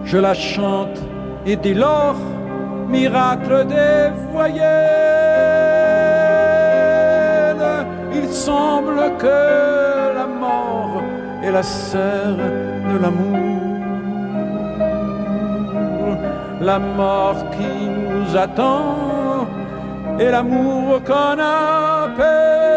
je la chante et dès lors, miracle des voyelles, il semble que la mort est la sœur de l'amour, la mort qui nous attend et l'amour qu'on appelle